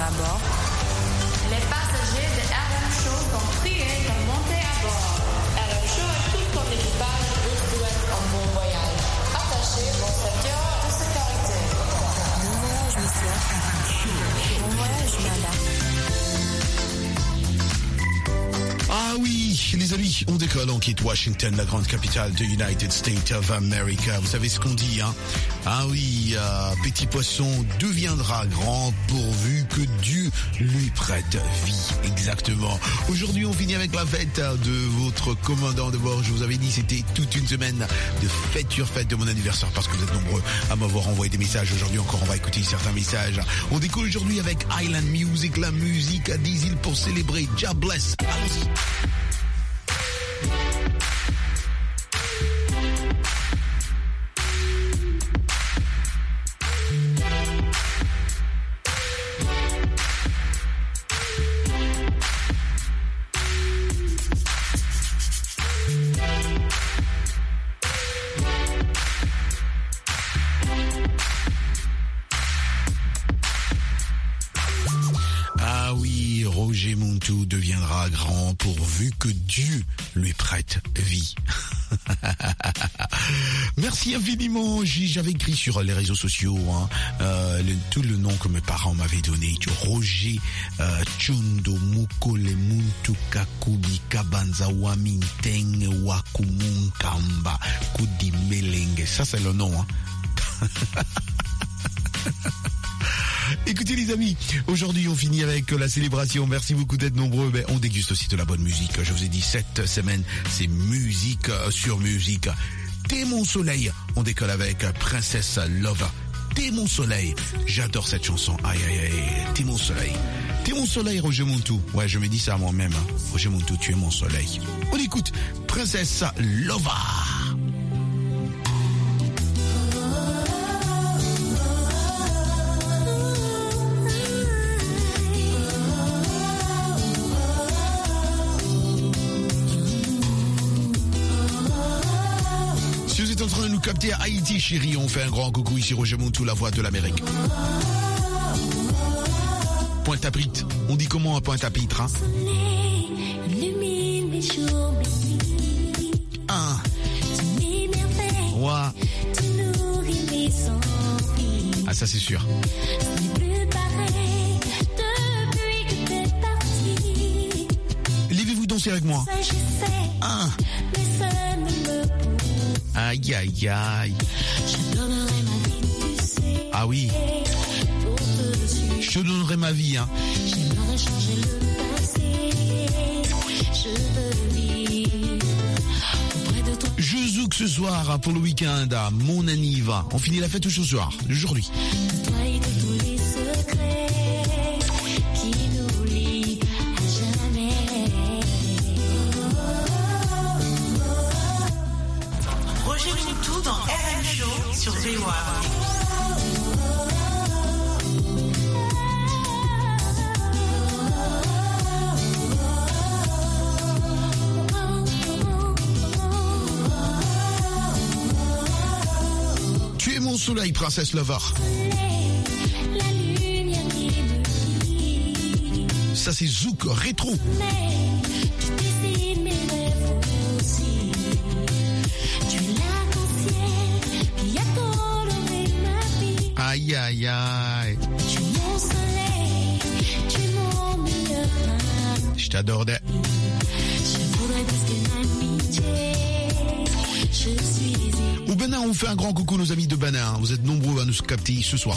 à bord. Les passagers de RM Show sont priés de monter à bord. RM Show et tout son équipage vous souhaitent un bon voyage. Attachez vos ceintures de sécurité. Bon voyage, monsieur. Bon voyage, madame. Ah oui, les amis, on décolle, on quitte Washington, la grande capitale de United States of America. Vous savez ce qu'on dit, hein? Ah oui, petit poisson deviendra grand pourvu que Dieu lui prête vie. Exactement. Aujourd'hui, on finit avec la fête de votre commandant de bord. Je vous avais dit, c'était toute une semaine de fête de mon anniversaire parce que vous êtes nombreux à m'avoir envoyé des messages. Aujourd'hui encore, on va écouter certains messages. On décolle aujourd'hui avec Island Music, la musique à des îles pour célébrer. God bless. Allons-y. Roger Montou deviendra grand pourvu que Dieu lui prête vie. Merci infiniment. J'avais écrit sur les réseaux sociaux tout le nom que mes parents m'avaient donné. Roger Chundo Mukole Muntu Kakudi Kabanza Waminteng Wakumunkamba Kudi Melenge. Ça c'est le nom. Écoutez les amis, aujourd'hui on finit avec la célébration. Merci beaucoup d'être nombreux. Mais on déguste aussi de la bonne musique. Je vous ai dit, cette semaine, c'est musique sur musique. T'es mon soleil. On décolle avec Princess Love. T'es mon soleil. J'adore cette chanson. Aïe aïe aïe. T'es mon soleil. T'es mon soleil, Roger Montou. Ouais, je me dis ça à moi-même. Roger Montou, tu es mon soleil. On écoute Princess Love. En train de nous capter à Haïti, chérie. On fait un grand coucou ici, Roger Montou, la voix de l'Amérique. Pointe-à-Pitre. On dit comment à Pointe-à-Pitre, hein? Un. Ouais. Ah, ça c'est sûr. Levez-vous danser avec moi. Un. Aïe, aïe, aïe. Ah oui. Je te donnerai ma vie, hein. Je zouk ce soir pour le week-end, mon anniv. On finit la fête ce soir, aujourd'hui. Sur VOA. Tu es mon soleil, Princess Lover. Ça c'est Zouk rétro. Aïe, aïe, aïe. Tu es mon soleil, tu es mon meilleur ami. Je t'adorais. Je voudrais plus qu'une amitié. Je suis ici. Au Bénin, on fait un grand coucou nos amis de Bénin. Vous êtes nombreux à nous capter ce soir.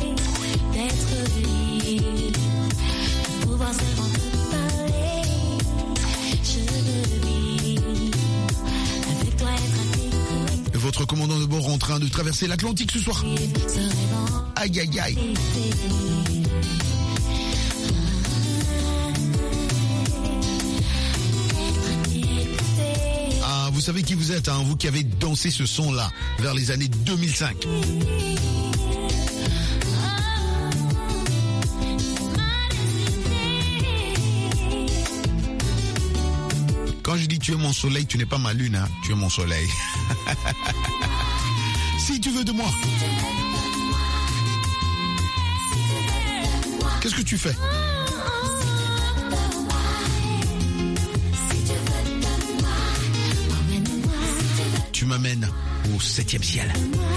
D'être libre, de pouvoir seulement te parler. Je veux vivre avec toi, être à tes côtés. Votre commandant de bord en train de traverser l'Atlantique ce soir. Aïe, aïe, aïe. Ah, vous savez qui vous êtes, hein, vous qui avez dansé ce son-là vers les années 2005. Quand je dis tu es mon soleil, tu n'es pas ma lune, hein, tu es mon soleil. Si tu veux de moi. Qu'est-ce que tu fais? Tu m'amènes au 7e ciel.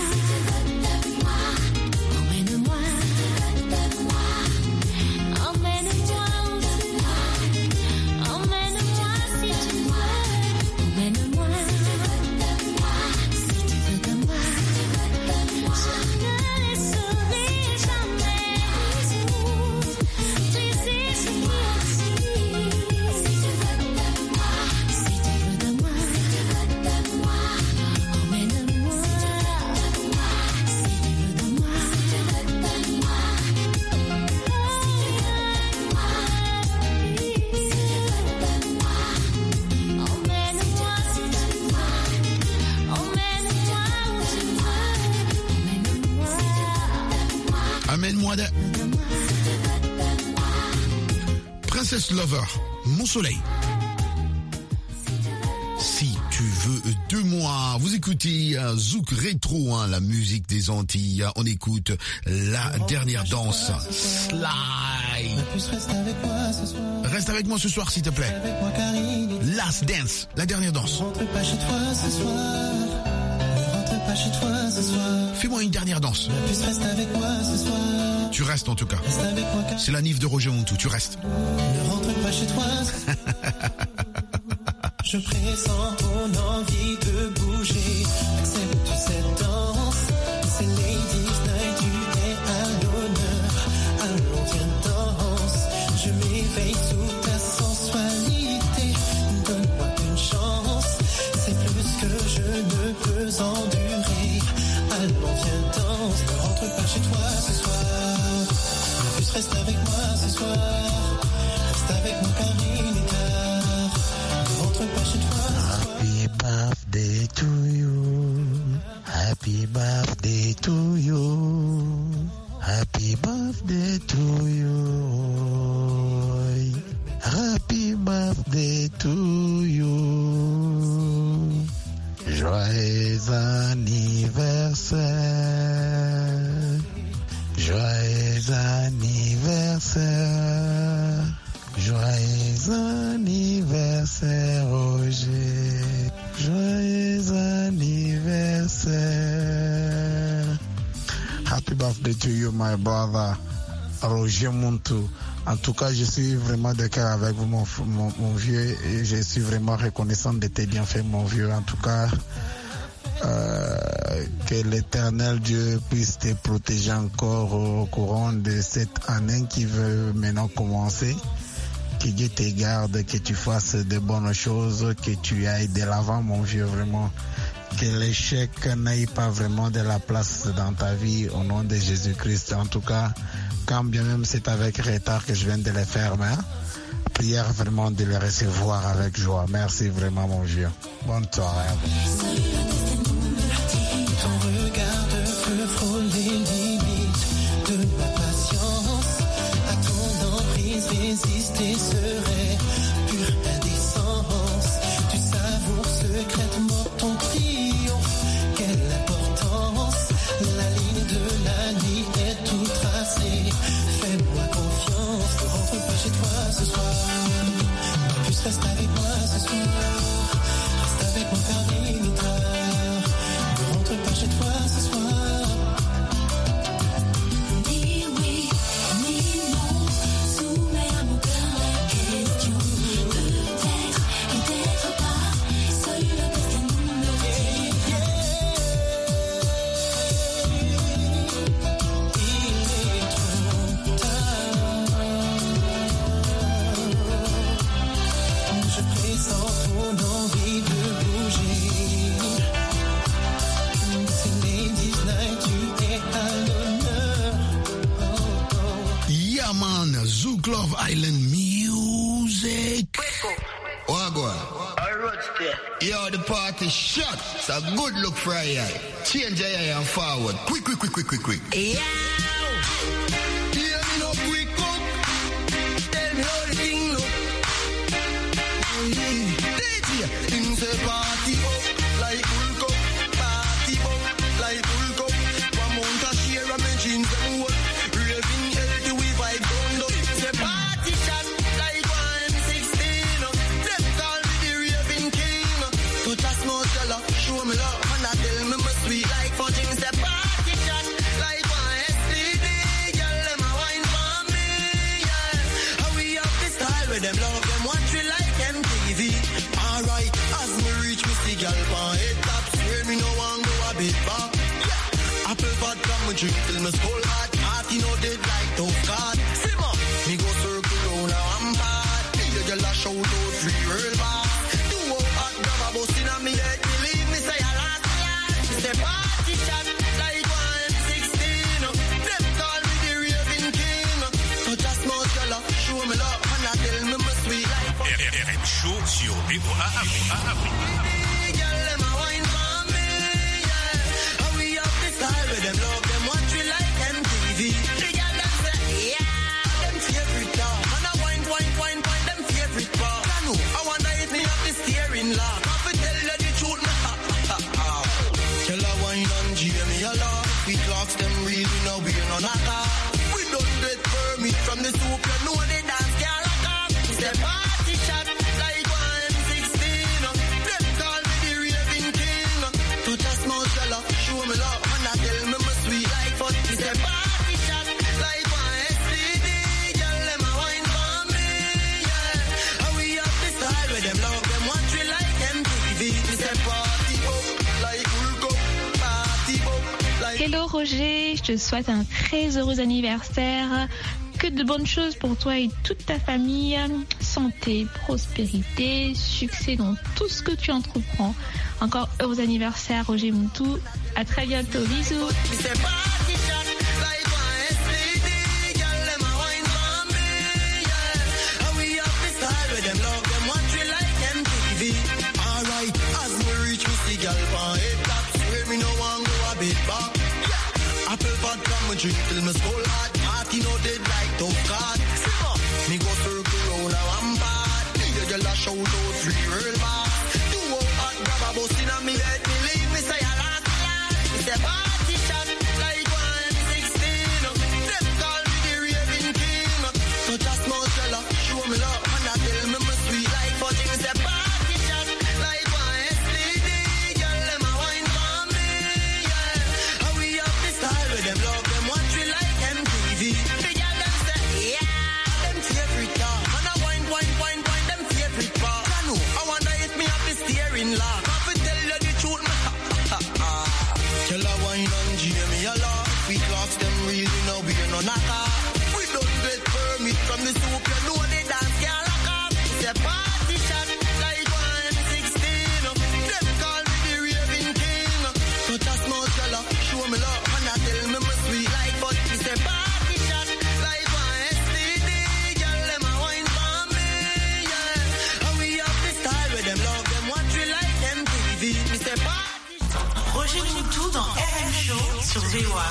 Amène-moi de... Princess Lover, mon soleil. Si tu veux de moi, vous écoutez Zouk Rétro, hein, la musique des Antilles. On écoute la dernière danse, Slide. Reste avec moi ce soir, s'il te plaît. Last Dance, la dernière danse. Rentre pas chez toi ce soir. Rentre pas chez toi ce soir. Fais-moi une dernière danse. La puce reste avec moi ce soir. Tu restes en tout cas. Reste avec moi car C'est la Nif de Roger Montou, tu restes. ne rentre pas chez toi ce soir. Je pressens ton envie de bouger. Accepte cette danse. C'est Ladies Night, tu es à l'honneur. Allons viens danse. Je m'éveille sous ta sensualité. Donne-moi une chance. C'est plus que je ne peux endurer. Allons viens danse. Ne rentre pas chez toi ce soir. La puce reste avec moi ce soir. Reste avec moi car il est tard. Ne rentre pas chez toi ce soir. Happy birthday to you. Happy birthday to you. Happy birthday to you. Happy birthday to you. Joyeux anniversaire. Joyeux anniversaire. Joyeux anniversaire, Roger. Joyeux anniversaire. Happy birthday to you, my brother, Roger Montou. En tout cas, je suis vraiment de cœur avec vous, mon vieux, et je suis vraiment reconnaissant de tes bienfaits, mon vieux. En tout cas, que l'Éternel Dieu puisse te protéger encore au courant de cette année qui veut maintenant commencer. Que Dieu te garde, que tu fasses de bonnes choses, que tu ailles de l'avant, mon vieux, vraiment. Que l'échec n'aille pas vraiment de la place dans ta vie, au nom de Jésus-Christ. En tout cas, quand bien même c'est avec retard que je viens de le faire, mais prière vraiment de le recevoir avec joie. Merci vraiment, mon vieux. Bonne soirée à vous. Ton regard de feu frôle les limites de ma patience. À ton emprise, résister serait pure indécence. Tu savoures secrètement ton triomphe. Quelle importance! La ligne de la nuit est tout tracée. Fais-moi confiance, ne rentre pas chez toi ce soir. Ma puce reste avec moi ce soir. Reste avec moi car il est tard. Ne rentre pas chez toi ce soir. Ni oui, ni non, soumets à mon cœur la question. Peut-être et peut-être pas, seul le destin nous le dit. Il est trop tard. Je pressens ton envie de bouger. C'est Ladies Night, tu es à l'honneur. Oh, oh. Yeah man, Zouk Love Island Music. Wagwan. Yo, the party shut. It's a good look for a eye. Change your eye and forward. Quick. Hear me no quick up. Tell me how the thing look. DJ, him say party up like Hulk up. Party up like Hulk up. One month a share of my jeans and what. Raving healthy we vibe down. girl pan head top. Swear me no want go a bit back. Apple vodka me drink till me skull hot. Heart you know dead like tough card. Simmer, me go circle round a one part. Me the girl a shout out free world boss. Do up hot grab a bus inna me head. Believe me say a last. She say party shot like 116. Them call me the raving king. Touch a small girl, show me love and I tell me my sweet life. RM Show sur VOA Afrique. Girl, them a wine for me, yeah. And we have the style with them love them watch we like MTV. The girl them say, yeah, them favorite car. And I wine, them favorite part. I know, I wonder if me have the steering lock. I fi tell you the truth, me ha ha ha. Tell her wine and Jamie a laugh. We clocks them real, we know we no knocker. We don't get permit from the soup, you know they dance can't lock up. She say party shot like 116. Them call me the raving king. Touch a small fella, show me love and I tell me my sweet like fuck. She say party shot like 1STD. Girl, them a wine for me, yeah. And we have the style with them love them watch we like MTV. Me say party up like World Cup, party up like. Hello Roger, je te souhaite un très heureux anniversaire. Que de bonnes choses pour toi et toute ta famille. Santé, prospérité, succès dans tout ce que tu entreprends. Encore heureux anniversaire Roger Moutou. À très bientôt. Bisous. Apple vodka me drink till me skull hot. Heart you know dead like tough card. Simmer, me go circle round a one part. Me the girl a shout out free world boss. Do up hot grab a bus inna me head. Believe me say a last. Me say party shot like 116. Them call me the raving king. Touch a small fella, show me love and I tell me my sweet like fudge. Me say party shot like 1STD. Girl them a wine for me, yeah. And we have the style with them love them watch we like MTV. The girl them say, yeah, them favorite car. And I wine, them favorite part. I know, I wonder if me have the steering lock. I fi tell you the truth, me ha ha ha. Tell her wine and Jamie a laugh. We clocks them real, we know we no knocker. We don't get permit from the soup, you know they dance can't lock up. It's a party shot like 116. Them call me the raving king. Touch a small fella, show me love and I tell me my sweet like but it's a party shot like 1STD. Girl, them a wine for me, yeah. And we have the style with them love them watch we like MTV. Me say party shot. Roger Moutou dans RM Show sur VOA.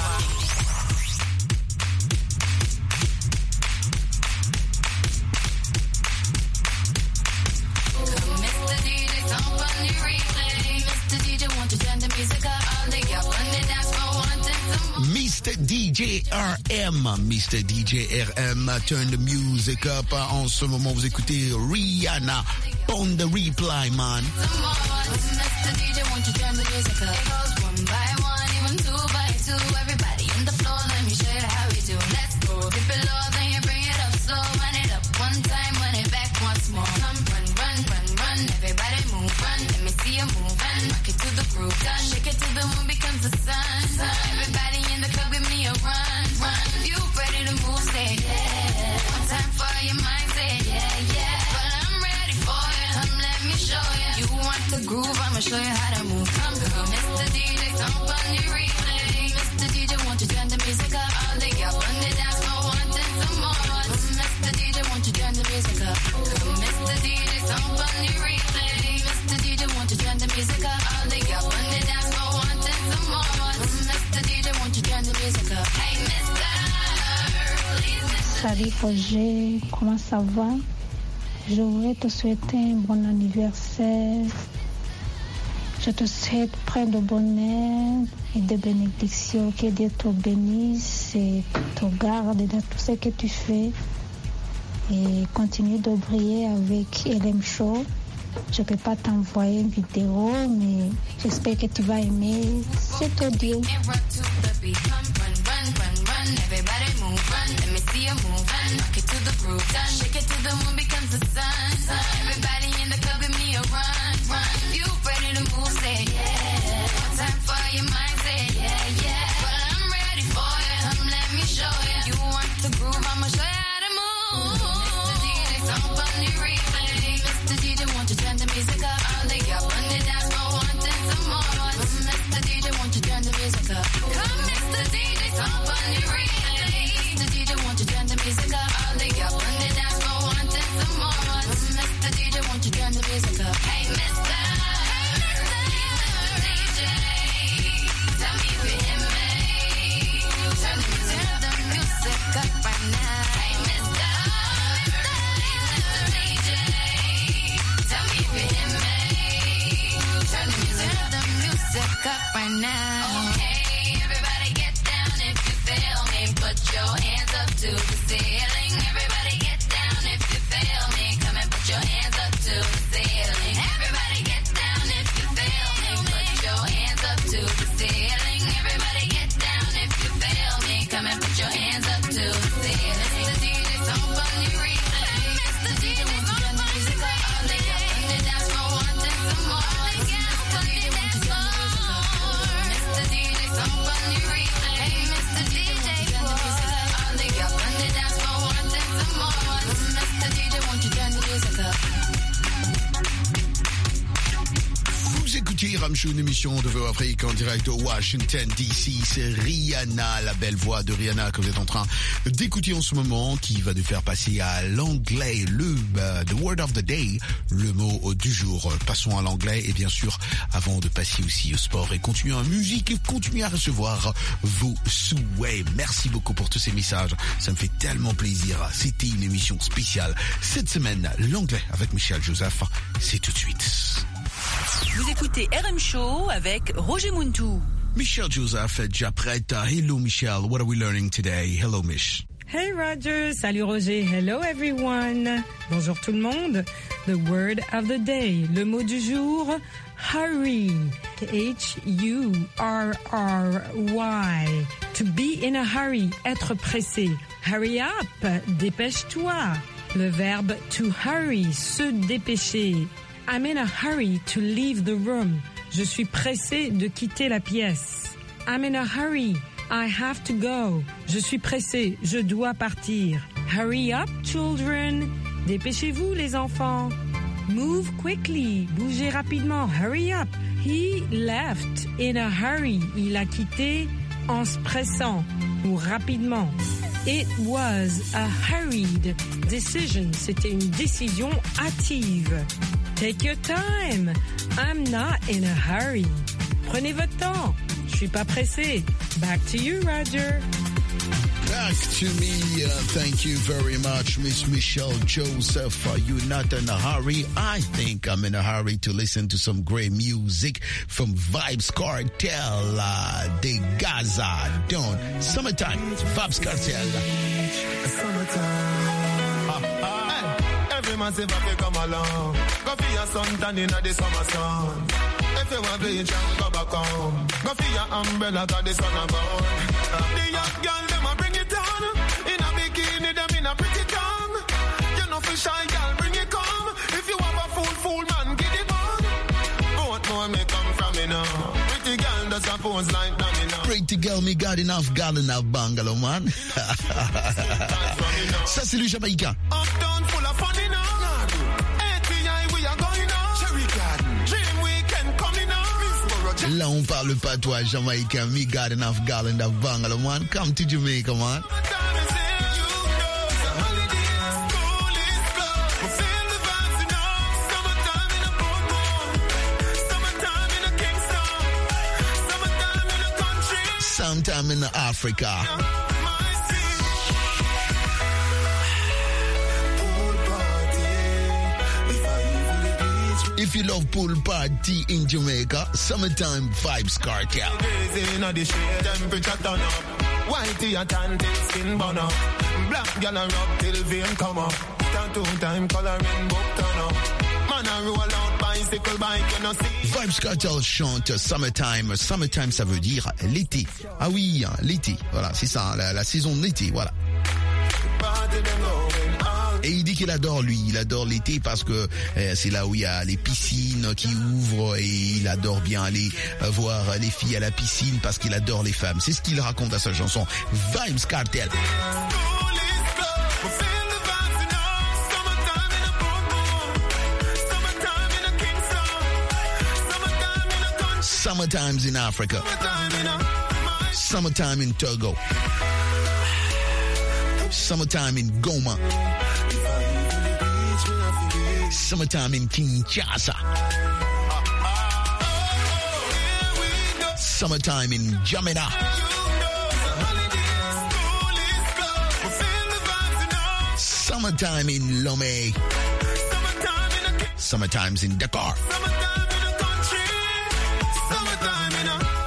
Mr. DJ RM, Mr. DJ RM, turn the music up. En ce moment, vous écoutez Rihanna, Pound the Reply, man. Mr. DJ, won't you turn the music up? It goes one by one, even two by two. Everybody in the floor, let me show you how we do. Let's go. Dip it low, then you bring it up slow. Run it up one time, run it back once more. Come run, run, run, run. Everybody move, run. Let me see you move, run. Rock it to the groove, done. Shake it till the moon becomes the sun. Everybody in the club, give me a run, run. You ready to move, say yeah. One time for your mind, say yeah, yeah. But I'm ready for you. Come, let me show you. You want the groove, I'ma show you how to move. Come, Mr. DJ, come on the replay. Mr. DJ, won't you turn the music up? All the girls on the dance floor wanting some more. Mr. DJ, won't you turn the music up? Mr. DJ, come on the replay. Mr. DJ, won't you turn the music up? All the girls on the dance floor wanting some more. Mr. DJ, won't you turn the music up? Hey, Mr. Please. Salut Roger, comment ça va? Je voudrais te souhaiter un bon anniversaire. Je te souhaite plein de bonheur et de bénédictions. Que Dieu te bénisse et te garde dans tout ce que tu fais. Et continue de briller avec RM Show. Je ne peux pas t'envoyer une vidéo, mais j'espère que tu vas aimer cet audio. Everybody move, run. Let me see you move, run. Rock it to the groove, done. Shake it till the moon becomes the sun. Everybody in the club, give me a run, run. You ready to move? up right now. Okay, everybody get down if you feel me. Put your hands up to the ceiling. Everybody get down if you feel me. Come and put your hands up to the ceiling. Everybody get down if you feel me. Put your hands up to the ceiling. Everybody get down if you feel me. Come and put your hands up to the ceiling. Mr. DJ, some funny reason. Mr. DJ, some funny reason. All they got on the dance floor wanting some more. All they got on the dance floor. Mr. DJ, some funny reason. Hey, Mr. DJ, all they got on the dance floor wanting some more. Mr. DJ, won't you turn the music up? Vous écoutez Ramshow, une émission de VOA Afrique en direct de Washington DC. C'est Rihanna, la belle voix de Rihanna que vous êtes en train d'écouter en ce moment, qui va nous faire passer à l'anglais, the word of the day, le mot du jour. Passons à l'anglais et bien sûr, avant de passer aussi au sport et continuer en musique et continuer à recevoir vos souhaits. Merci beaucoup pour tous ces messages. Ça me fait tellement plaisir. C'était une émission spéciale. Cette semaine, l'anglais avec Michel Joseph. C'est tout de suite. Vous écoutez RM Show avec Roger Muntou. Michel Joseph est déjà prête. Hello Michel, what are we learning today? Hello Mich. Hey Roger, salut Roger, hello everyone. Bonjour tout le monde. The word of the day, le mot du jour, hurry. H-U-R-R-Y. To be in a hurry, être pressé. Hurry up, dépêche-toi. Le verbe to hurry, se dépêcher. I'm in a hurry to leave the room. Je suis pressé de quitter la pièce. I'm in a hurry. I have to go. Je suis pressé. Je dois partir. Hurry up, children. Dépêchez-vous, les enfants. Move quickly. Bougez rapidement. Hurry up. He left in a hurry. Il a quitté en se pressant ou rapidement. It was a hurried decision. C'était une décision hâtive. Take your time. I'm not in a hurry. Prenez votre temps. Je suis pas pressé. Back to you, Roger. Back to me. Thank you very much, Miss Michelle Joseph. Are you not in a hurry? I think I'm in a hurry to listen to some great music from Vybz Kartel, de Gaza Don. Summertime, Vybz Kartel. Summertime. Every man say back come along. Go for your sun tan in the summer sun. If you want bleach, go back home. Go for your umbrella, cause the sun a burn. The young girl, them a bring it on. In a bikini, them in a pretty tongue. You know for shy girl, bring it come. If you have a fool man, get it on. Both more may come from me now. Pretty girl does a pose like that me now. Pretty girl, me got enough bungalow, man. Ça, c'est le Jamaïcain. Uptown full of fun in ATI, we are going on. Cherry Garden, Dream Weekend coming on. Là, on parle patois jamaïcain. Me got enough bungalow, man. Come to Jamaica, man. Sometime in Africa. If you love pool party in Jamaica, summertime Vybz Kartel. In the shade, temperature turn up. Whitey and tan till skin burn up. Black gal and rub till vein come up. Time coloring book turn up. Man a roll out bicycle bike, you know see. Vybz Kartel chante Summertime. Summertime, ça veut dire l'été. Ah oui, l'été. Voilà, c'est ça, la saison de l'été, voilà. Et il dit qu'il adore, lui, il adore l'été parce que c'est là où il y a les piscines qui ouvrent et il adore bien aller voir les filles à la piscine parce qu'il adore les femmes. C'est ce qu'il raconte à sa chanson Vybz Kartel. Summertime's in Africa. Summertime in Togo. Summertime in Goma. Summertime in Kinshasa. Summertime in Jamena. Summertime in Lomé. Summertime's in Dakar. Summertime in a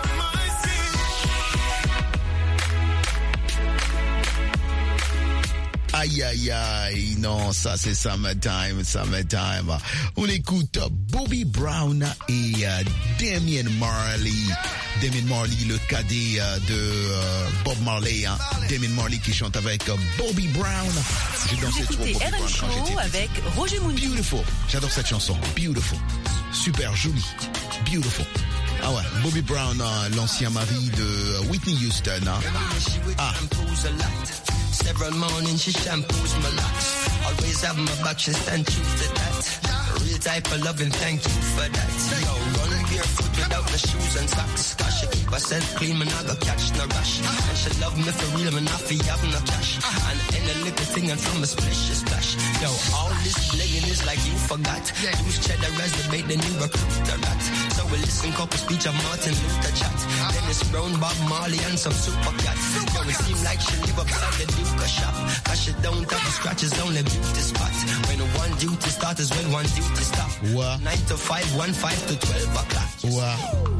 Aïe, aïe, aïe. Non, ça c'est Summertime. On écoute Bobby Brown et Damian Marley. Damian Marley, le cadet de Bob Marley. Hein. Damian Marley qui chante avec Bobby Brown. J'ai dansé trop Bobby Brown quand j'étais avec Roger Mundi. Beautiful. J'adore cette chanson. Beautiful. Super jolie. Beautiful. Ah ouais, Bobby Brown, l'ancien mari de Whitney Houston. Hein. Ah. Several mornings she shampoos my locks. Always have my back, she stand true to that. Real type of loving, thank you for that. Yo, run barefoot without the shoes and socks. Cause she keep herself clean, man, I go catch no rush. And she love me for real, man, I feel have no cash. And any little thing and from a splish, she splash. Yo, all this blinging is like you forgot. Use cheddar as the bait, then you recruit the rat. So we listen couple speech of Martin Luther chat. Dennis Brown, Bob Marley and some super cats. Yo, it seem like she live upside the Duke shop. Cause she don't have the scratches, only beauty spot. When one duty start is when one duty stop. Wow. 9 to 5, 1 5 to 12 o'clock. Wow.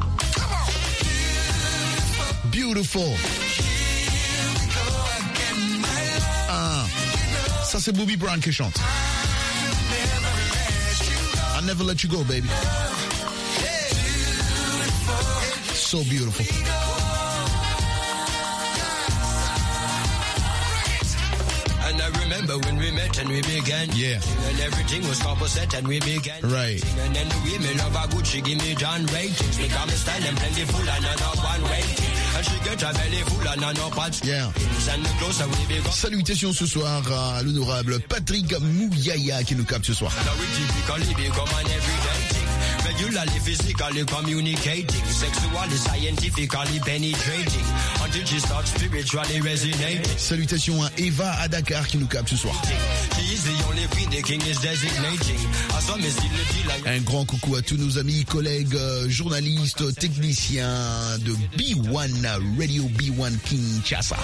Beautiful. Ah. Ça c'est Bobby Brown qui chante. I'll never let you go, baby. So beautiful. And I remember when we met and we began. Yeah. And everything was composite and we began. Right. And then the women love her good, she give me John ratings. Make her my style and plentiful and another one waiting. And she get her belly full and another patch. Yeah. And the closer we become. Salutations ce soir à l'honorable Patrick Mouyaya qui nous capte ce soir. Now we typically become an everyday thing. Regularly, physically communicating, sexually, scientifically penetrating, until she starts spiritually resonating. Salutations à Eva à Dakar qui nous capte ce soir. She is the only queen the king is designating. Un grand coucou à tous nos amis, collègues, journalistes, techniciens de B1 Radio B1 Kinshasa.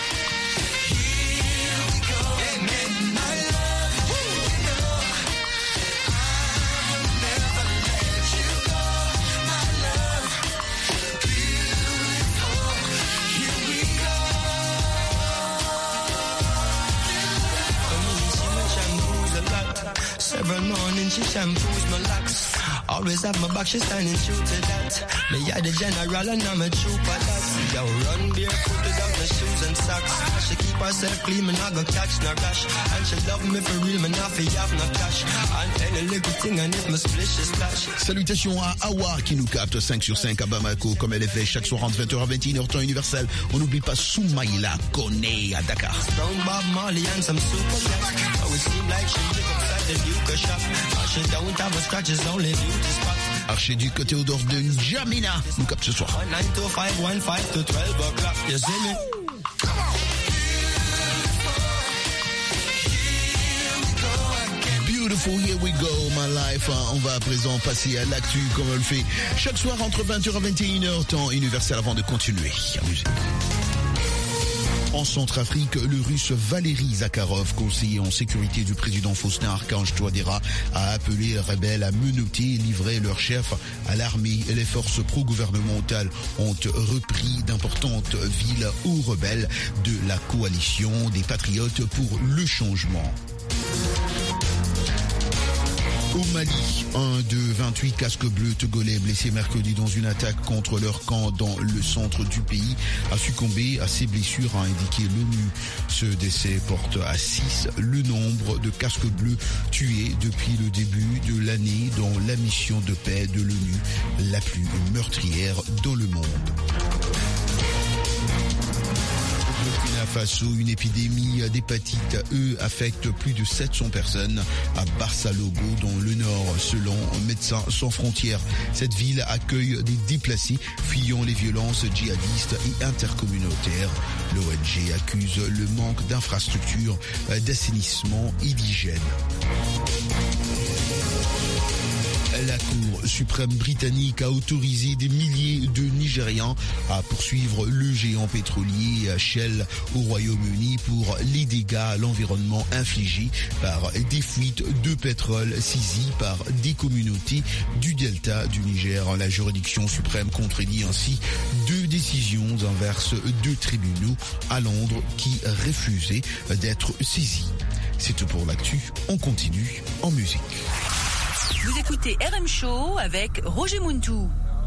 Every morning she shampoos my locks. Always have my back, she standing true to that. Me are the general and I'm a trooper that. Yo, run barefoot without my shoes and socks. She keep herself clean, man, I go catch no rush. And she love me for real, man, I feel have no cash. And any little thing and if my splish is splash. Salutations à Awa qui nous capte 5 sur 5 à Bamako, comme elle est fait chaque soir entre 20h à 21h, temps universel. On n'oublie pas Soumaïla Koné à Dakar. Brown Bob Marley and some super cats. Oh, it seem like she live upside the Duke shop. She don't have a scratches, only beauty spot. Archiduc Théodore de N'Djamena nous capte ce soir. 9 to 5, 1 5 to 12 o'clock. You see me? Beautiful, here we go, my life. On va à présent passer à l'actu comme on le fait chaque soir entre 20h et 21h, temps universel avant de continuer à musique. En Centrafrique, le russe Valéry Zakharov, conseiller en sécurité du président Faustin Archange Touadéra, a appelé les rebelles à menotter et livrer leur chef à l'armée. Les forces pro-gouvernementales ont repris d'importantes villes aux rebelles de la coalition des patriotes pour le changement. Au Mali, un de 28 casques bleus togolais blessés mercredi dans une attaque contre leur camp dans le centre du pays a succombé à ses blessures, a indiqué l'ONU. Ce décès porte à 6 le nombre de casques bleus tués depuis le début de l'année dans la mission de paix de l'ONU, la plus meurtrière dans le monde. Faso, une épidémie d'hépatite E affecte plus de 700 personnes à Barça-Logo dans le nord, selon Médecins sans frontières. Cette ville accueille des déplacés fuyant les violences djihadistes et intercommunautaires. L'ONG accuse le manque d'infrastructures, d'assainissement et d'hygiène. la Cour suprême britannique a autorisé des milliers de Nigérians à poursuivre le géant pétrolier Shell au Royaume-Uni pour les dégâts à l'environnement infligés par des fuites de pétrole saisies par des communautés du delta du Niger. La juridiction suprême contredit ainsi 2 décisions inverses de tribunaux à Londres qui refusaient d'être saisis. C'est tout pour l'actu. On continue en musique. Vous écoutez RM Show avec Roger Muntou.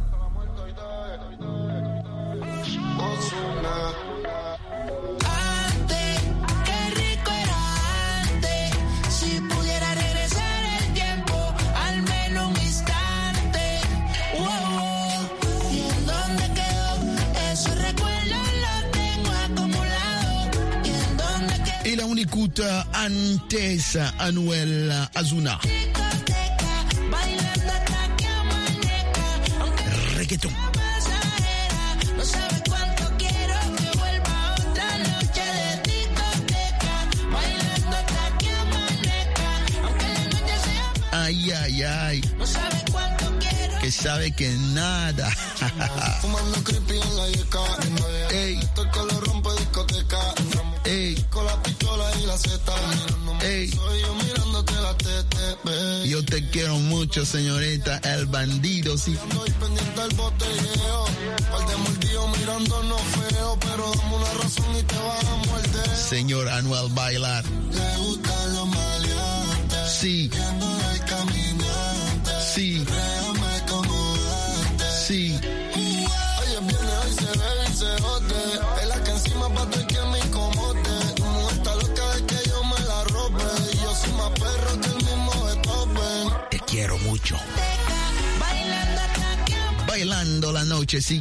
Et là, on écoute Antes Anuel Azuna. Reggaeton. Ay, ay, ay. Que sabe que nada. Fumando creepy en la yeca. Ey. Esto que lo rompe discoteca. Ey. Con la pistola y la zeta. Ey. Soy yo mirándote la tete. Yo te quiero mucho, señorita. El bandido, sí. Estoy pendiente del botelleo. Par de mordidos mirándonos feo. Pero dame una razón y te vas a morder. Señor Anuel bailar. Le gustan los maleantes. Sí. Viendo el caminante. Sí. Créame como antes. Sí. Oye, viene hoy se ve y se jode. Es la que encima pa' todo el que me incomode. Tu mujer está loca de que yo me la robe. Y yo soy más perro que el mismo Beethoven. Te quiero mucho. Bailando la noche, sí.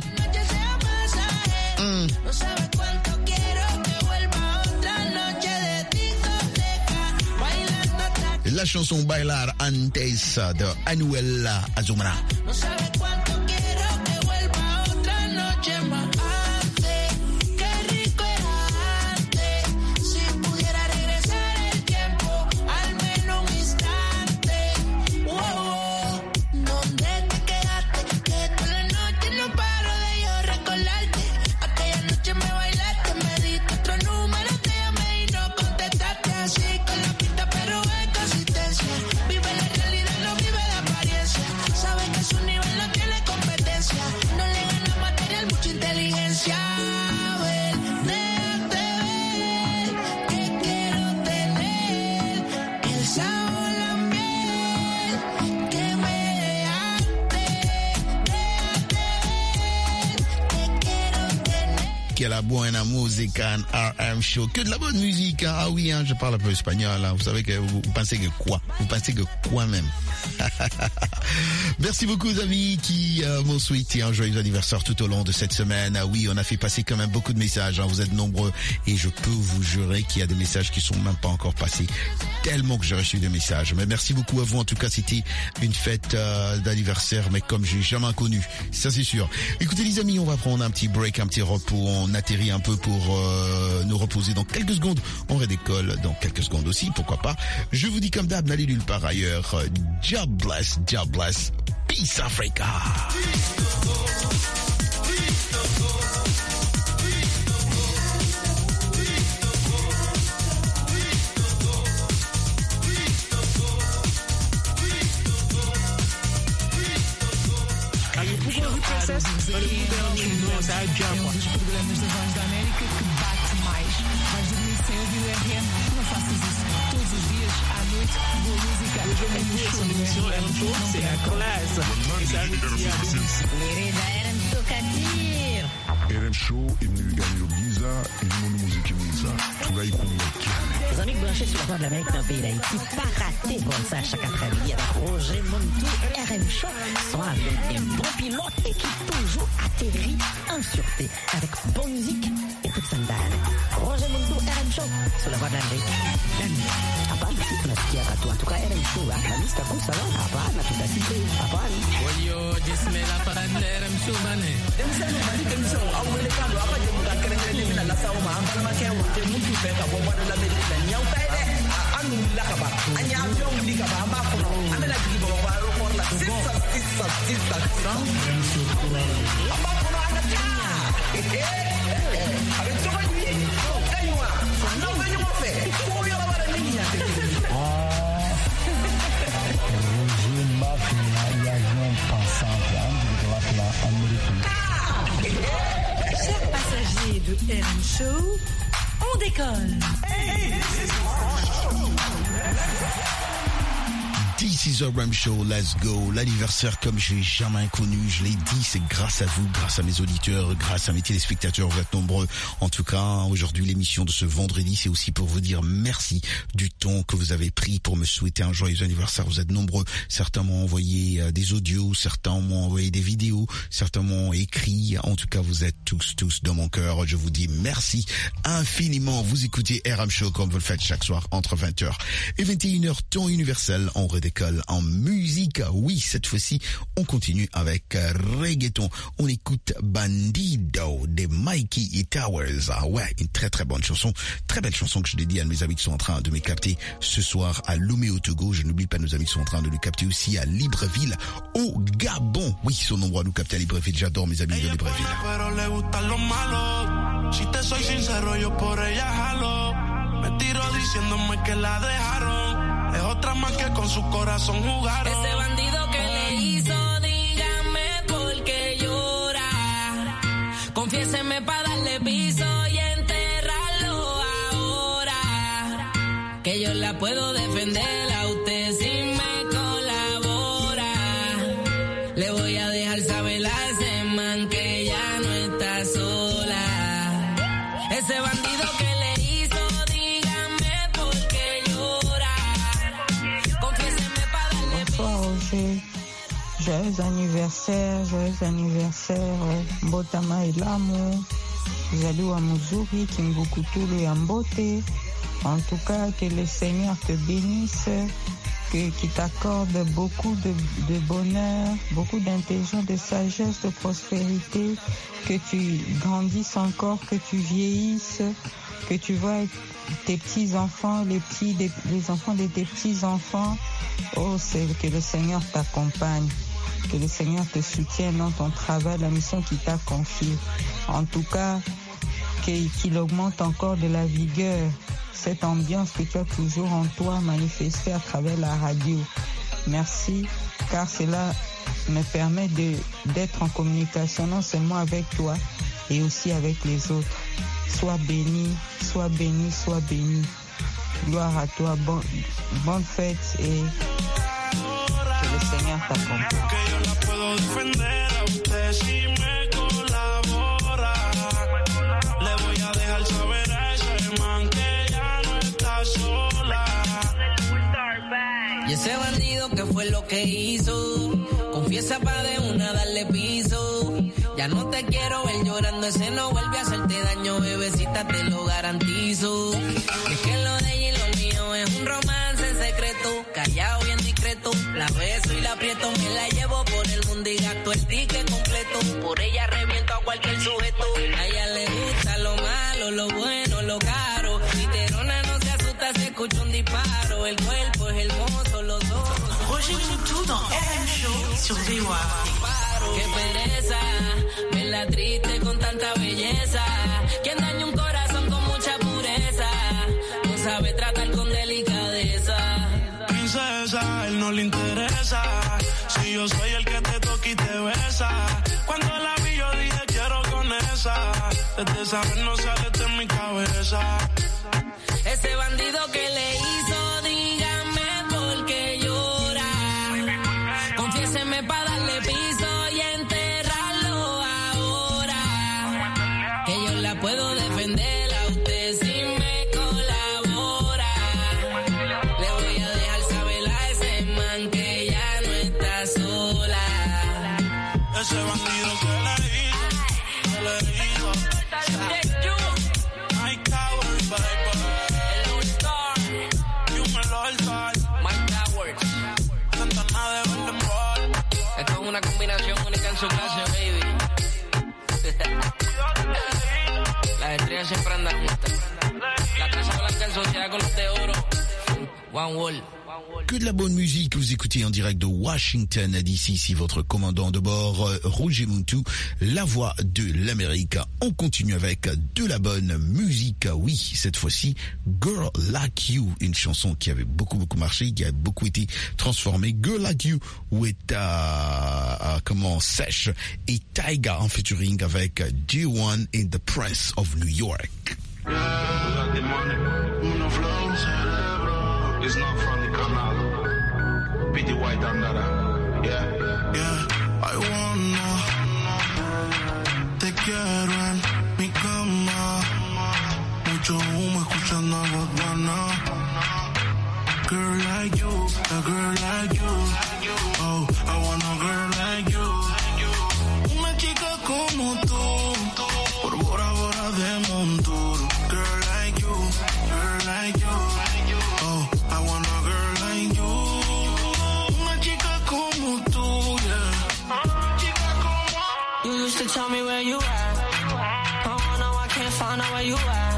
No sabes cuánto quiero que vuelva otra noche de discoteca. Bailando hasta La chanson Bailar Antes de Anuel Azuna. no sabes cuánto quiero que vuelva otra noche más. Antes, qué rico era antes. Si pudiera regresar el tiempo, al menos un instante. Wow, ¿dónde te quedaste? Que toda la noche no paro de yo recordarte. Aquella noche me bailaste, me diste otro número, te llamé y no contestaste. Así con la pinta pero es consistencia. Vive la realidad, no vive la apariencia. Sabes que su nivel no tiene competencia. No le gana material, mucha inteligencia. A ver, déjate ver que quiero tener el sabor, la miel que me dejaste. Déjate ver que quiero tener. Que la buena música en RM Show. Que de la bonne musique. Hein? Ah oui, hein, je parle un peu espagnol. Hein. Vous savez que vous pensez que quoi? Vous pensez que quoi même? Merci beaucoup aux amis qui m'ont souhaité un joyeux anniversaire tout au long de cette semaine. Ah oui, on a fait passer quand même beaucoup de messages. Hein. Vous êtes nombreux et je peux vous jurer qu'il y a des messages qui sont même pas encore passés. Tellement que j'ai reçu des messages. Mais merci beaucoup à vous. En tout cas, c'était une fête d'anniversaire, mais comme j'ai jamais connu. Ça, c'est sûr. Écoutez les amis, on va prendre un petit break, un petit repos. On atterrit un peu pour nous reposer dans quelques secondes. On redécolle dans quelques secondes aussi, pourquoi pas. Je vous dis comme d'hab, n'allez nulle part ailleurs. God bless, God bless. Peace Africa. Um dos programas da Voz da América que bate mais. Vais dormir sem ouvir o RM? Não faças isso. Todos os dias, à noite, boa música. C'est la classe. RM Show imeganyiro byiza irimo n'umuziki mwiza turayikunda. Les amis branchés sur la Voix de l'Amérique dans le pays d'Haïti, pas raté bon ça chaque après-midi avec Roger Muntou, RM Show, soit avec un bon pilote et qui toujours atterrit en sûreté avec bonne musique et toute sandale. Roger Muntou, RM Show, sur la Voix de l'Amérique. Hapana, tunasikia katua tuka RM Show, akalista kusala, hapana, tutasike, hapana. Oyo, jismela para RM Show bane. Emsano bali kemso, awele kando, apa jemuka kere kere ni na la sauma, ambala makewa, jemuki feka, bobo la medina, nyau taide. anu la kaba anya avion wuli kaba amba kono amela jigi baba ba aéroport la sisa amba kono anga ta avec toi lui kanywa na venyo mo fe ko yo la bala ni ya Roger Mafia l'avion passant Chers passagers de RM Show, on décolle. This is a RM Show, let's go. L'anniversaire comme je l'ai jamais connu, je l'ai dit, c'est grâce à vous, grâce à mes auditeurs, grâce à mes téléspectateurs, vous êtes nombreux. En tout cas, aujourd'hui, l'émission de ce vendredi, c'est aussi pour vous dire merci du temps que vous avez pris pour me souhaiter un joyeux anniversaire. Vous êtes nombreux. Certains m'ont envoyé des audios, certains m'ont envoyé des vidéos, certains m'ont écrit. En tout cas, vous êtes tous dans mon cœur. Je vous dis merci infiniment. Vous écoutez RM Show comme vous le faites chaque soir entre 20h et 21h, temps universel. On redécolle en musique. Oui, cette fois-ci, on continue avec reggaeton. On écoute Bandido de Mikey et Towers. Ah ouais, une très très bonne chanson. Très belle chanson que je dédie à mes amis qui sont en train de me capter ce soir à Lomé au Togo. Je n'oublie pas nos amis qui sont en train de nous capter aussi à Libreville au Gabon. Oui, ils sont nombreux à nous capter à Libreville. J'adore mes amis de Libreville. Si te soy sincero, yo por ella jalo. Me tiro diciéndome que la dejaron. Es otra más que con su corazón jugaron. Ese bandido que le hizo, dígame por qué llora. Confiéseme para darle piso y enterrarlo ahora. Que yo la puedo defender a usted si me colabora. Le voy a dejar saber a ese man que ya no está sola. Ese bandido que le hizo, dígame por qué llora. Confiéseme para darle piso. Bonsoir Roger, joyeux anniversaire, Mbotama et l'amour, Zaliwa Muzuri, Kimbukutulu et Mbote. En tout cas, que le Seigneur te bénisse, qu'il t'accorde beaucoup de bonheur, beaucoup d'intelligence, de sagesse, de prospérité, que tu grandisses encore, que tu vieillisses, que tu vois tes petits-enfants, les enfants de tes petits-enfants. Oh, c'est que le Seigneur t'accompagne, que le Seigneur te soutienne dans ton travail, la mission qu'il t'a confiée. En tout cas, qu'il augmente encore de la vigueur, cette ambiance que tu as toujours en toi manifestée à travers la radio. Merci, car cela me permet d'être en communication non seulement avec toi, et aussi avec les autres. Sois béni, sois béni, sois béni. Gloire à toi, bonne fête et que le Seigneur t'accompagne. Y ese bandido que fue lo que hizo, confiesa pa' de una darle piso. Ya no te quiero ver llorando, ese no vuelve a hacerte daño, bebecita, te lo garantizo. Es que lo de ella y lo mío es un romance en secreto, callado bien discreto, la beso y la aprieto, me la llevo por el mundo y gasto el ticket completo, por ella reviento a cualquier sujeto. A ella le gusta lo malo, lo bueno, lo caro, literona no se asusta, se escucha un disparo, el cuerpo es hermoso, los ojos. Roger Moutou dans RM Show sur VOA. Qué pereza, verla triste con tanta belleza. Quien daña un corazón con mucha pureza, no sabe tratar con delicadeza. Princesa, él no le interesa. Si yo soy el que te toca y te besa. Cuando la vi yo dije quiero con esa. Desde esa vez no sale de mi cabeza. Ese bandido que le hizo, dígame por qué llora. Confiéseme para darle piso y enterrarlo ahora. Que yo la puedo defender a usted si me colabora. Le voy a dejar saber a ese man que ya no está sola. Ese bandido que le hizo, Mike Towers, baby. Esto es una combinación única en su clase, baby. Las estrellas siempre andan juntas. La casa blanca en sociedad con los de oro. One Wall. Que de la bonne musique, vous écoutez en direct de Washington DC, ici votre commandant de bord, Roger Muntu, la voix de l'Amérique. On continue avec de la bonne musique, oui, cette fois-ci, Girl Like You, une chanson qui avait beaucoup marché, qui a beaucoup été transformée. Girl Like You, où est Sèche et Tyga en featuring avec G1 in the Press of New York. It's not from the canal. Pretty white and nada. Yeah. I wanna te quiero en mi cama. Mucho humo escuchando a Bad Bunny. Girl like you, a girl like you. Oh, I want a girl like you. Una chica como tú, por Bora Bora de Montoro. Girl like you, girl like you. Oh, I want a girl like you. Una chica como tú, yeah. You used to tell me where you at. Oh no, I can't find out where you at.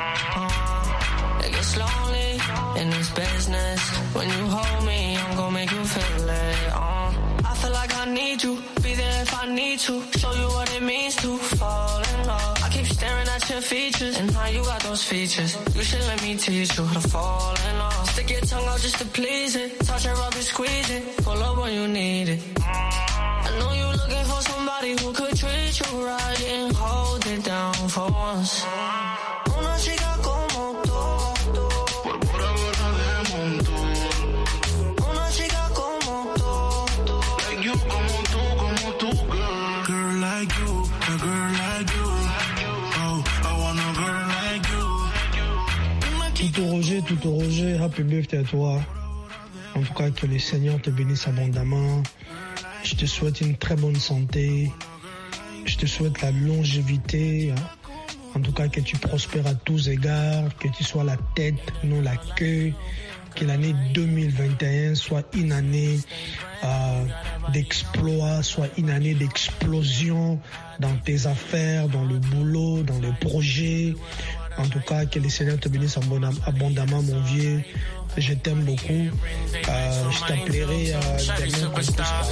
It gets lonely in this business. When you hold me, I'm gonna make you feel it. I feel like I need you. Be there if I need to. Show you what it means to fall in love. I keep staring at your features and how you got those features. You should let me teach you how to fall in love. Stick your tongue out just to please it. Touch it, rub it, squeeze it. Pull up when you need it. I know you looking for somebody who could treat you right and hold it down for once. Una chica como tú, por Bora Bora de Montoro. una chica como tú. Like you, como tú, girl. Girl like you, a girl like you. Oh, I want a girl like you. Tout au Roger, happy birthday à toi. En tout cas, que le Seigneur te bénisse abondamment. Je te souhaite une très bonne santé. Je te souhaite la longévité. En tout cas, que tu prospères à tous égards, que tu sois la tête, non la queue. Que l'année 2021 soit une année d'exploit, soit une année d'explosion dans tes affaires, dans le boulot, dans les projets. En tout cas, que le Seigneur te bénisse abondamment, mon vieux. Je t'aime beaucoup. Je t'appellerai demain pour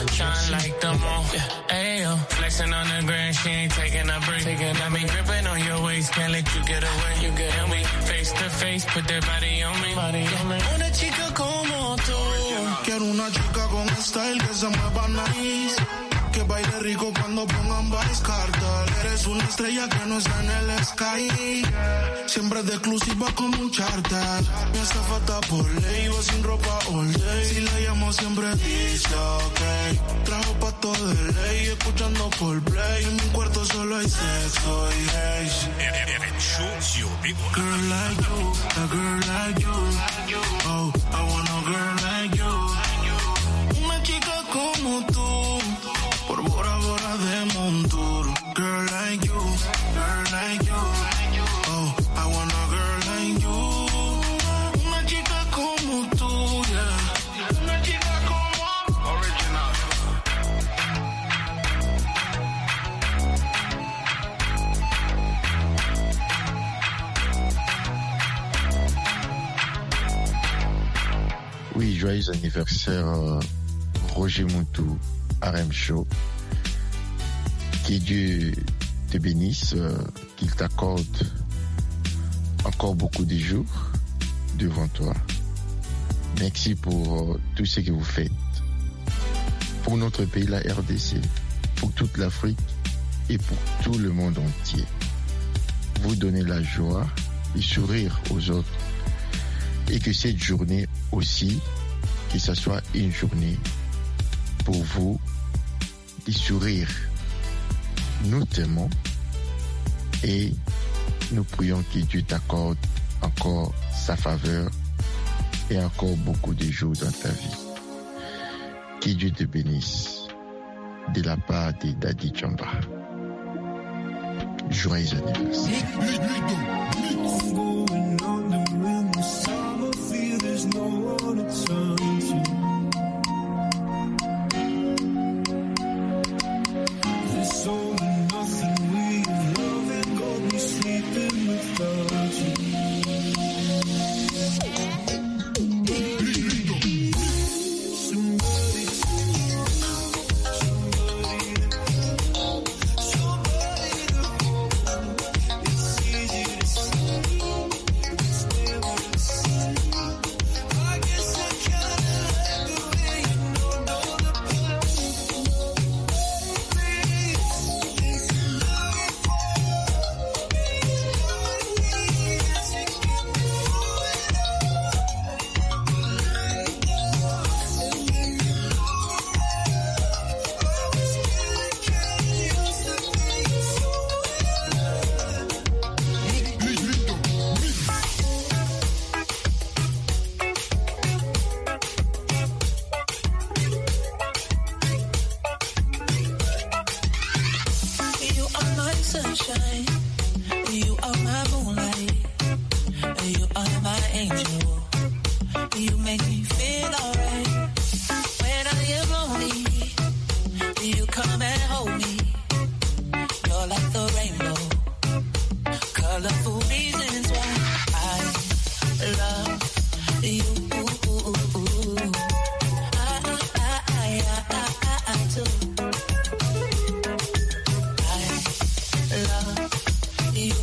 flexing on the ground, she ain't taking a break. Got me gripping on your waist, can't let you get away. And we face to face, put that body on me. Una chica como tú. Quiero una chica con style que se mueva nice. Que baile rico cuando pongan Vice Cartel. Eres una estrella que no está en el sky. Siempre es de exclusiva como un charter. Mi azafata por ley, va sin ropa all day. Si la llamo siempre dice ok. Trajo pa' todo de ley, escuchando por play. En mi cuarto solo hay sexo y haze. Girl like you, a girl like you. Oh, I want a girl like you. Una chica como tú. Por Bora Bora de Montoro. Girl like you, girl like you. Oh, I want a girl like you. Una chica como tú, yeah. Una chica como original. Oui, joyeux anniversaire Roger Muntu, RM Show. Que Dieu te bénisse, qu'il t'accorde encore beaucoup de jours devant toi. Merci pour tout ce que vous faites. Pour notre pays, la RDC, pour toute l'Afrique et pour tout le monde entier. Vous donnez la joie et sourire aux autres. Et que cette journée aussi, que ce soit une journée pour vous, de sourire. Nous t'aimons et nous prions que Dieu t'accorde encore sa faveur et encore beaucoup de jours dans ta vie. Que Dieu te bénisse de la part de Daddy Chamba. Joyeux anniversaire. sunshine. You are my moonlight. You are my angel. You make me feel alright. When I am lonely, you come and hold me. You're like the rainbow, colorful reasons why I love you. I do. I love you.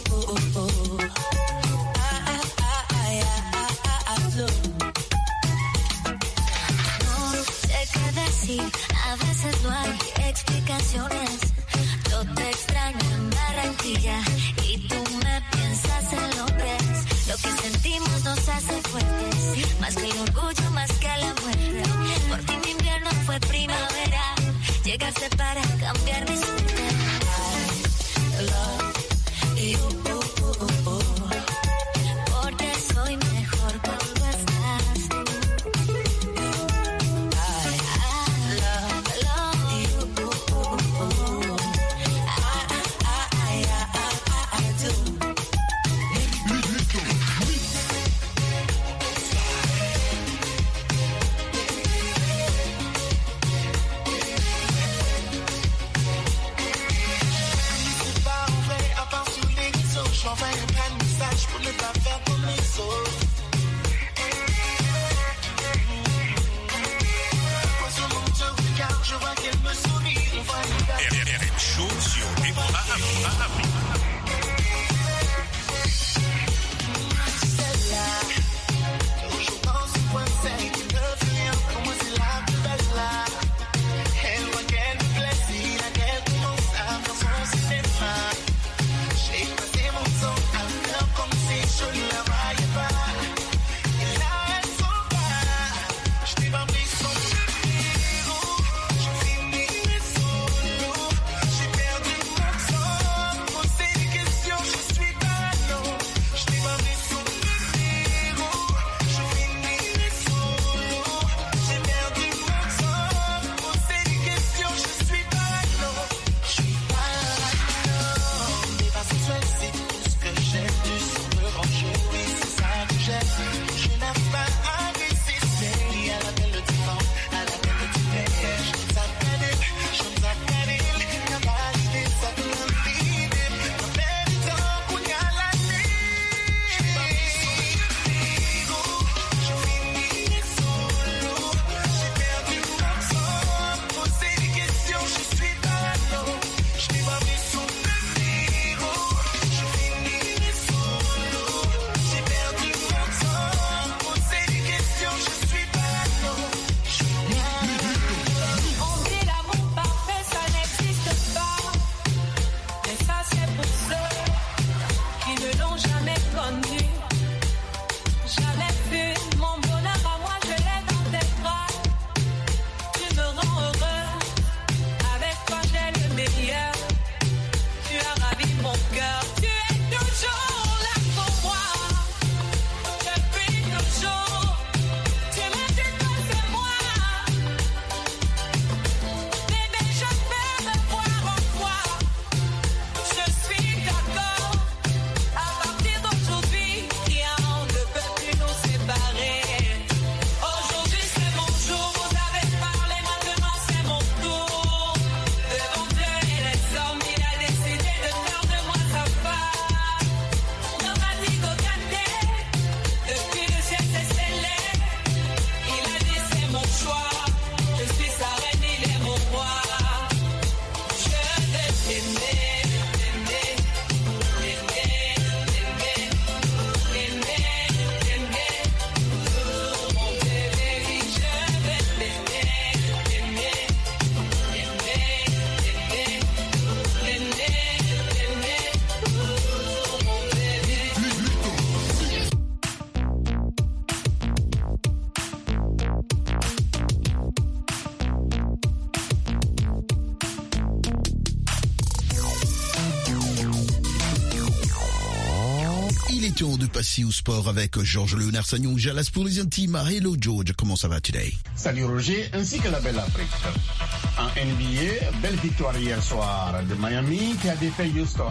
No sé qué decir, a veces no hay explicaciones. Yo te extraño en Barranquilla y tú me piensas en Londres. Lo que sentimos nos hace fuertes, más que el orgullo, más que la muerte. Por ti mi invierno fue primavera, llegaste para cambiar mi suerte. I love you. Porque soy mejor cuando estás tú. I love you. I do. J'en fais un plein de messages pour ne pas faire comme les autres. Quand sur mon te regarde, je vois qu'elle me sourit. On voit les gars. RM Show sur VOA Afrique. Celle-là, toujours dans ce point sec, qui ne fait rien. Pour moi, c'est la plus belle là. Elle voit qu'elle me plaît, si laquelle commence à faire son cinéma. J'ai passé mon temps à faire comme si je ne la voyais pas. Et là, elle s'en va. Je t'ai pas pris son numéro. J'ai fini mes solos. J'ai perdu mon temps. temps de passer au sport avec Georges Léonard Sagnon, Jalas pour les intimes. Hello George, comment ça va today? Salut Roger, ainsi que la belle Afrique. En NBA, belle victoire hier soir de Miami qui a défait Houston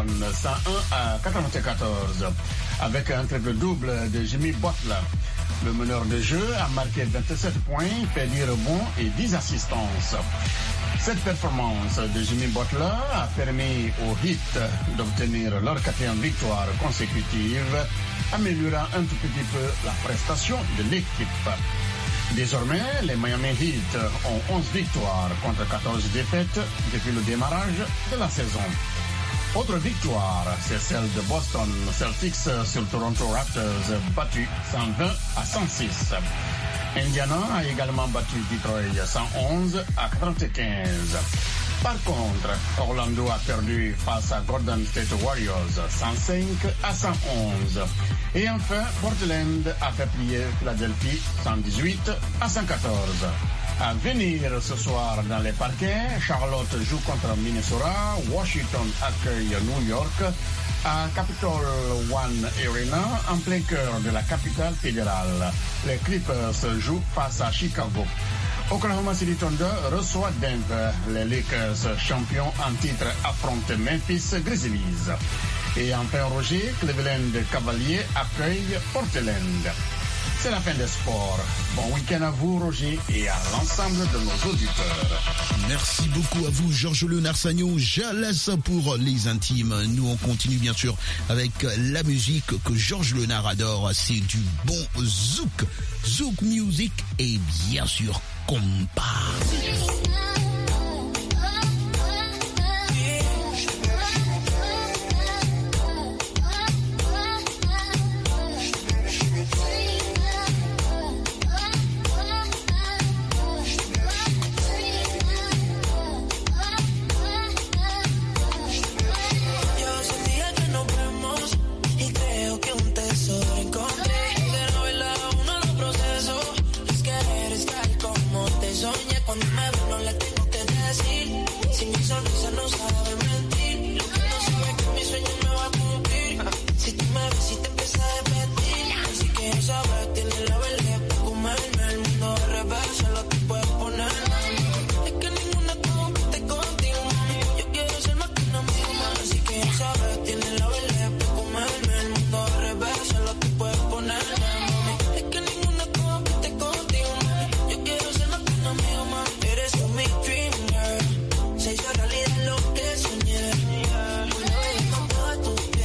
101-94 avec un triple-double de Jimmy Butler. Le meneur de jeu a marqué 27 points, fait 10 rebonds et 10 assistances. Cette performance de Jimmy Butler a permis aux Heat d'obtenir leur 4e victoire consécutive, améliorant un tout petit peu la prestation de l'équipe. Désormais, les Miami Heat ont 11 victoires contre 14 défaites depuis le démarrage de la saison. Autre victoire, c'est celle de Boston Celtics sur Toronto Raptors, battu 120-106. Indiana a également battu Detroit 111-95. Par contre, Orlando a perdu face à Golden State Warriors 105-111. Et enfin, Portland a fait plier Philadelphie 118-114. À venir ce soir dans les parquets, Charlotte joue contre Minnesota, Washington accueille New York à Capitol One Arena en plein cœur de la capitale fédérale. Les Clippers jouent face à Chicago. Oklahoma City Thunder reçoit Denver. Les Lakers, champions en titre, affrontent Memphis Grizzlies. Et enfin, Roger, Cleveland Cavaliers accueille Portland. C'est la fin des sports. Bon week-end à vous, Roger, et à l'ensemble de nos auditeurs. Merci beaucoup à vous, Georges Léonard Sagnon, Jalas pour les intimes. Nous, on continue bien sûr avec la musique que Georges Léonard adore. C'est du bon zouk. Zouk music et bien sûr compas. Se hizo realidad lo que soñé. Una vez con toda tu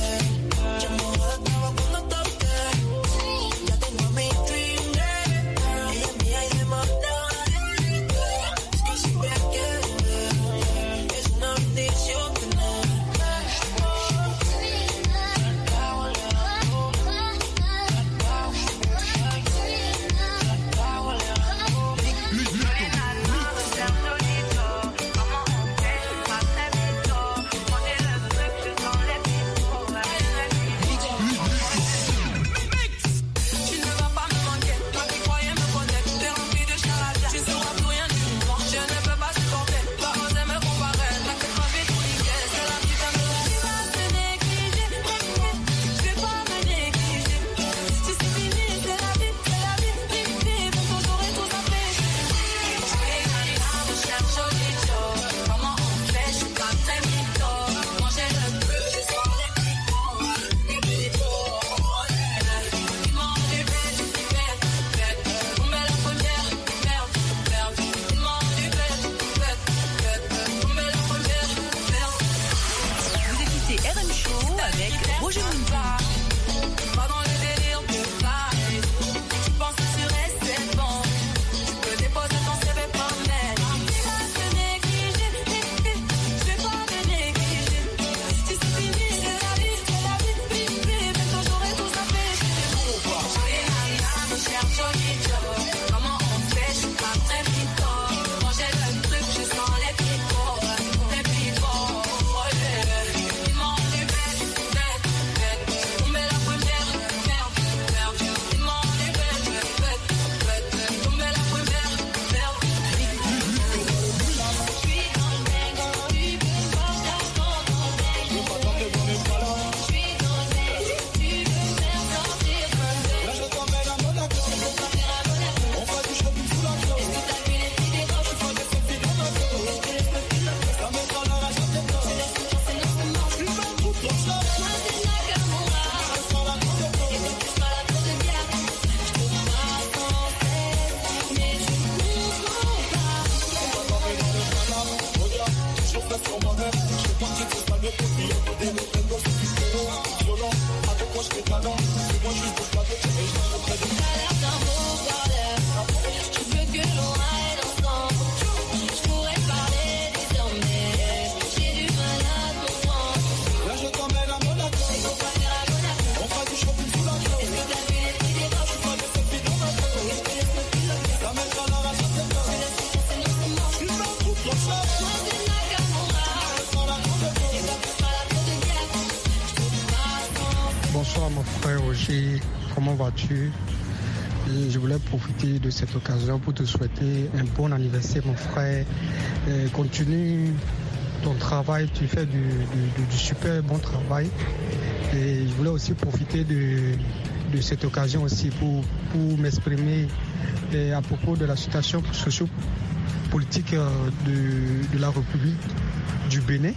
Bonsoir mon frère Roger, comment vas-tu? Je voulais profiter de cette occasion pour te souhaiter un bon anniversaire mon frère. Continue ton travail, tu fais du super bon travail. Et je voulais aussi profiter de cette occasion aussi pour m'exprimer à propos de la situation socio-politique de la République du Bénin.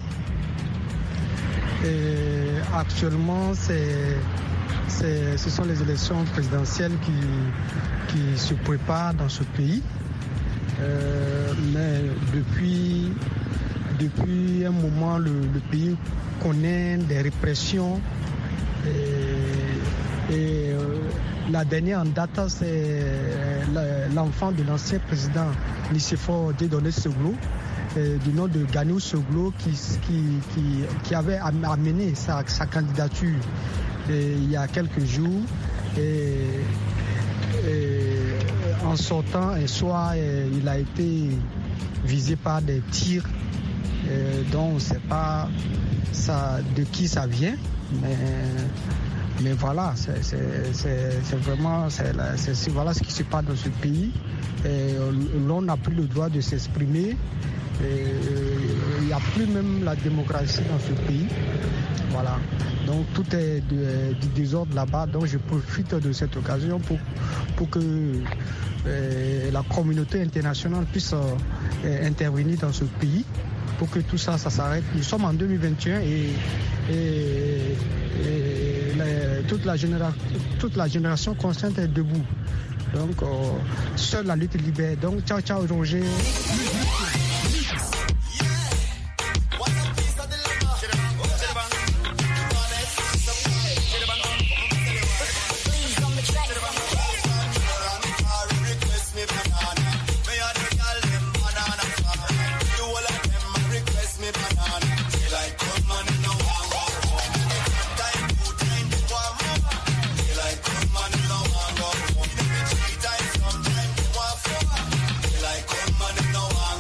Et actuellement, ce sont les élections présidentielles qui se préparent dans ce pays. Mais depuis un moment, le pays connaît des répressions. Et la dernière en date, c'est l'enfant de l'ancien président Nicéphore Dieudonné Seglo, du nom de Ganou Seglo, qui avait amené sa candidature il y a quelques jours. Et en sortant un soir, il a été visé par des tirs dont on ne sait pas de qui ça vient. Mais voilà, c'est vraiment voilà ce qui se passe dans ce pays. L'on n'a plus le droit de s'exprimer. Il n'y a plus même la démocratie dans ce pays. Voilà. Donc tout est du désordre là-bas. Donc je profite de cette occasion pour que la communauté internationale puisse intervenir dans ce pays pour que tout ça s'arrête. Nous sommes en 2021 et toute la génération consciente est debout. Donc seule la lutte libère. Donc ciao Roger. No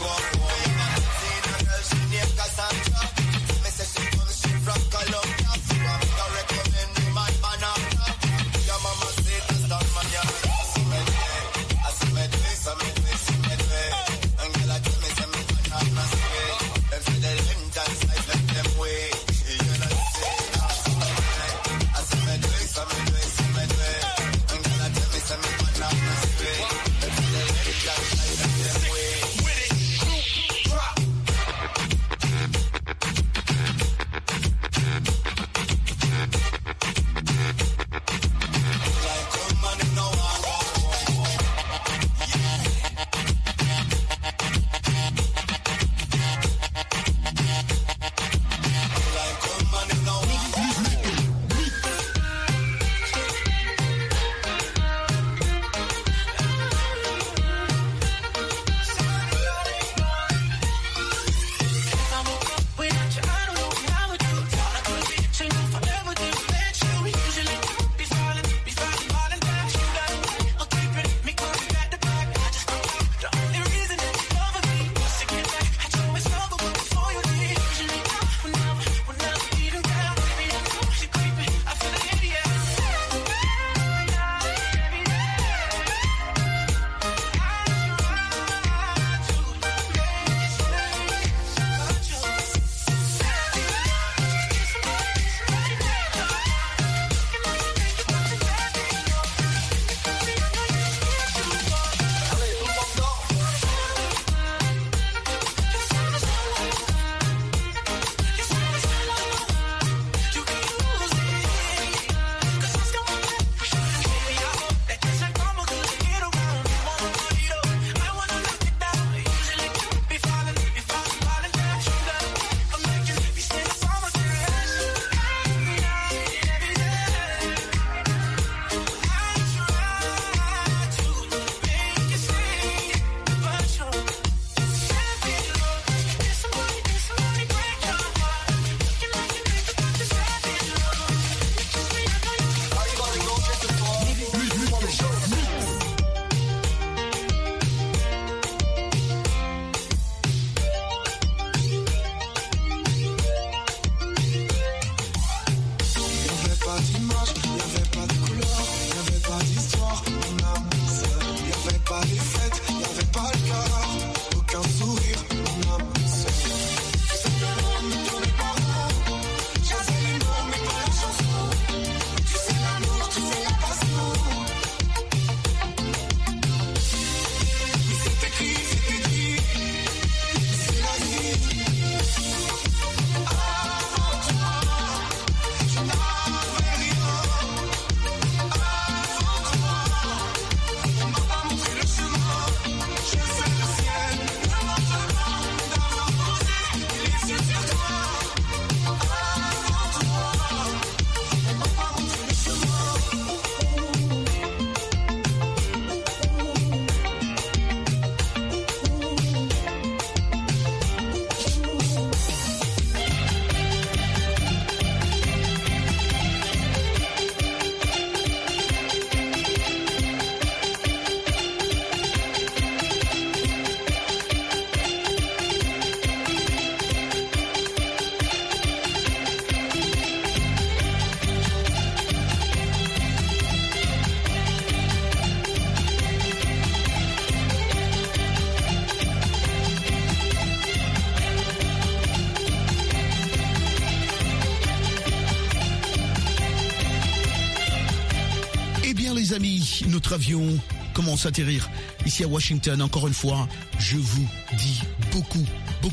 Les amis, notre avion commence à atterrir ici à Washington. Encore une fois, je vous dis beaucoup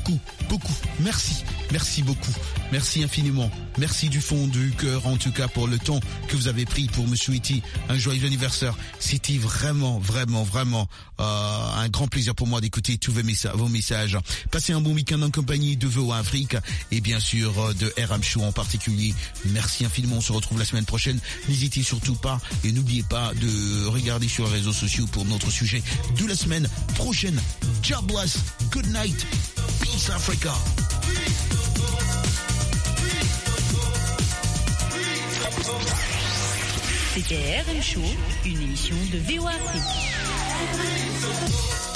merci beaucoup, merci infiniment, merci du fond du cœur en tout cas pour le temps que vous avez pris pour me souhaiter un joyeux anniversaire. C'était vraiment un grand plaisir pour moi d'écouter tous vos messages. Passez un bon week-end en compagnie de VOA Afrique et bien sûr de RM Show en particulier. Merci infiniment, on se retrouve la semaine prochaine. N'hésitez surtout pas et n'oubliez pas de regarder sur les réseaux sociaux pour notre sujet de la semaine prochaine. God bless, good night, peace Africa. C'était RM Show, une émission de VOA Afrique.